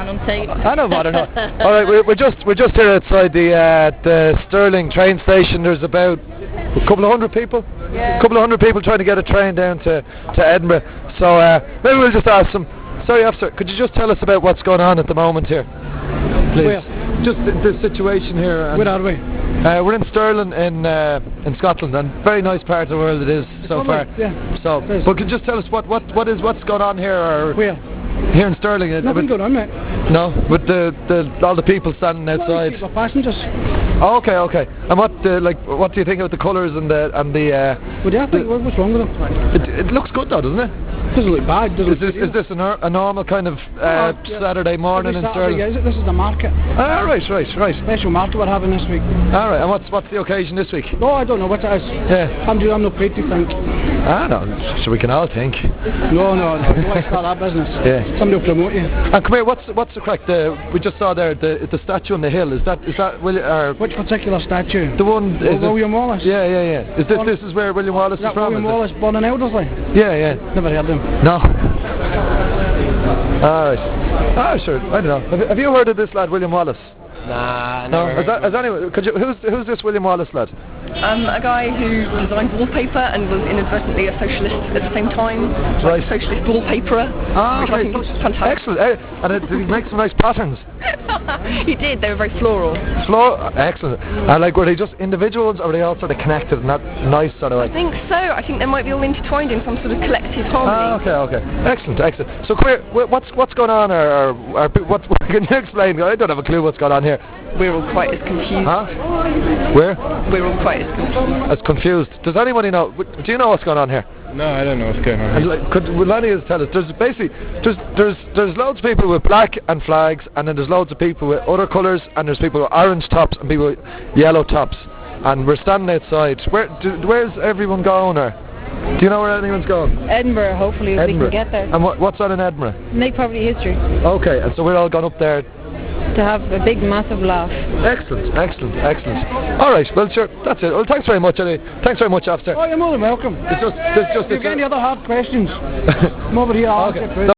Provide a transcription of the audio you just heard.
on tape. I know bother not. All right, we're just here outside the Stirling train station. There's about a couple of hundred people. Yeah. A couple of hundred people trying to get a train down to Edinburgh. So maybe we'll just ask them. Sorry, officer, could you just tell us about what's going on at the moment here, please? Where? Just the situation here. Where are we? We're in Stirling in Scotland, and very nice part of the world it is so far. Yeah. So, but could you just tell us what's going on here? Or Where? Here in Stirling. Nothing going on, mate. No, with all the people standing outside. People, passengers. Oh, okay. And what do you think of the colours and the? What do you think? What's wrong with them? It looks good though, doesn't it? Doesn't look bad. Is this a normal kind of Saturday morning in Stirling? Yeah, this is the market. Ah, right. Special market we're having this week. All right. And what's the occasion this week? Oh, I don't know what it is. Yeah. I'm not paid to think. Ah, no. So we can all think. No. You want to start that business? Yeah. Somebody will promote you. And come here. What's the crack? We just saw there the statue on the hill. Is that which particular statue? The one is William Wallace. Yeah. This is where William Wallace is from? William Wallace, born in Elderslie. Yeah. Never heard of him. No. Alright. Ah, sure. I don't know. Have you heard of this lad, William Wallace? Nah, no. Has anyone? Who's this William Wallace lad? A guy who designed wallpaper and was inadvertently a socialist at the same time. Right. Like a socialist wallpaperer. Which I think is fantastic. Excellent. And did he make some nice patterns? He did. They were very floral. Excellent. And were they just individuals, or were they all sort of connected in that nice sort of? I think so. I think they might be all intertwined in some sort of collective harmony. Okay. Excellent. So, what's going on, or what? Can you explain? I don't have a clue what's going on here. We're all quite as confused. Huh? Where? We're all quite as confused. As confused. Does anybody know? Do you know what's going on here? No, I don't know what's going on. Would Lenny tell us? There's loads of people with black and flags, and then there's loads of people with other colours, and there's people with orange tops and people with yellow tops, and we're standing outside. Where's everyone going? Or do you know where anyone's going? Edinburgh, hopefully, if we can get there. And what's on in Edinburgh? Make poverty history. Okay, and so we're all gone up there to have a big, massive laugh. Excellent. All right, well, sure, that's it. Well, thanks very much, Eddie. Thanks very much, officer. Oh, you're more than welcome. It's just. If you have any other hard questions, I'm over here. Okay.